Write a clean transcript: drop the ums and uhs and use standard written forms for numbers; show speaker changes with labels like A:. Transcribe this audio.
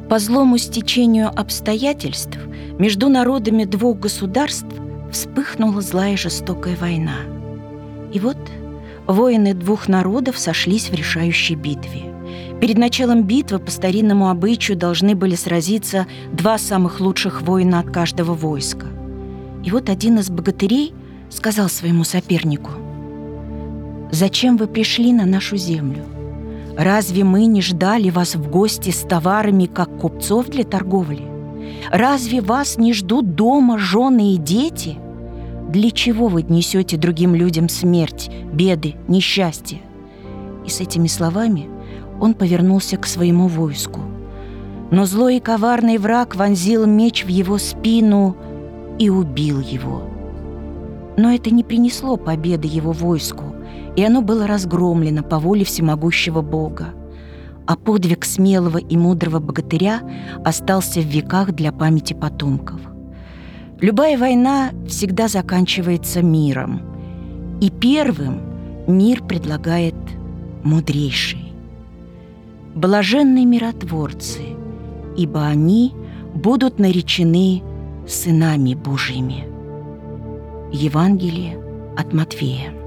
A: По злому стечению обстоятельств между народами двух государств вспыхнула злая и жестокая война. И вот воины двух народов сошлись в решающей битве. Перед началом битвы по старинному обычаю должны были сразиться два самых лучших воина от каждого войска. И вот один из богатырей сказал своему сопернику: «Зачем вы пришли на нашу землю? Разве мы не ждали вас в гости с товарами, как купцов для торговли? Разве вас не ждут дома жены и дети? Для чего вы несете другим людям смерть, беды, несчастье?» И с этими словами он повернулся к своему войску. Но злой и коварный враг вонзил меч в его спину и убил его. Но это не принесло победы его войску, и оно было разгромлено по воле всемогущего Бога. А подвиг смелого и мудрого богатыря остался в веках для памяти потомков. Любая война всегда заканчивается миром, и первым мир предлагает мудрейший. Блаженны миротворцы, ибо они будут наречены сынами Божьими. Евангелие от Матфея.